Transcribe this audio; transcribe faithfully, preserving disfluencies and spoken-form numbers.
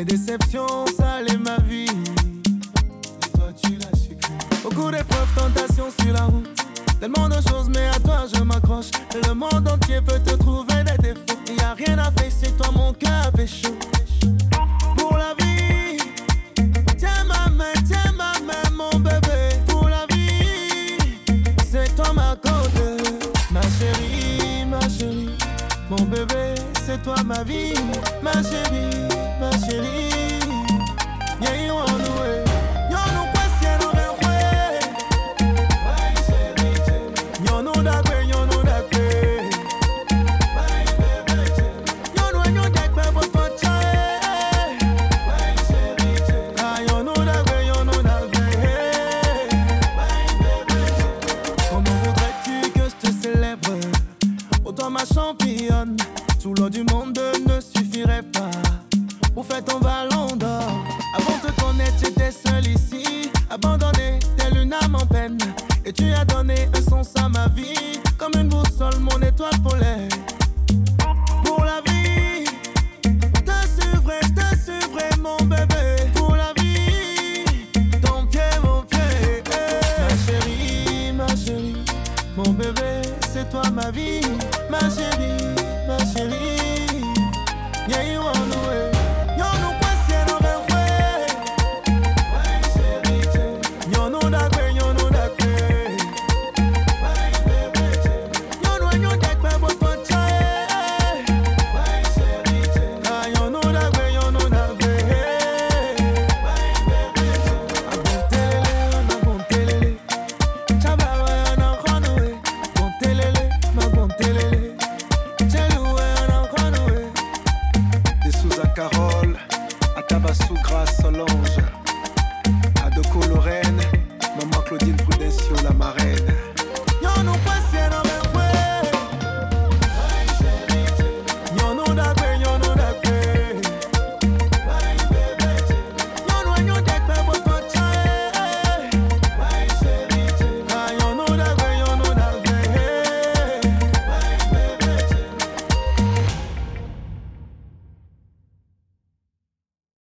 Mes déceptions, salé ma vie. Et toi tu l'as sucré. Beaucoup d'épreuves, tentations sur la route. Tellement de choses, mais à toi je m'accroche. Le monde entier peut te trouver des défauts. Y a rien à faire, c'est toi mon cœur pécho. Pour la vie, tiens ma main, tiens ma main, mon bébé. Pour la vie, c'est toi ma code. Ma chérie, ma chérie, mon bébé, c'est toi ma vie. Ma chérie, ma chérie, yeah, you on the way. Yo no question on the way. My chérie, yo no that way, yo no that way. My baby, yo no yo that way, but for child. My chérie, ah yo no that way, yo no that way. My baby, comment voudrais-tu que je te célèbre? Oh toi ma championne, tout l'or du monde ne suffirait pas pour faire ton ballon d'or. Avant de te connaître, j'étais seul ici, abandonné, telle une âme en peine. Et tu as donné un sens à ma vie, comme une boussole, mon étoile polaire. Pour la vie, te suivrai, te suivrai, mon bébé. Pour la vie, ton pied, mon pied. Ma chérie, ma chérie, mon bébé, c'est toi ma vie, ma chérie.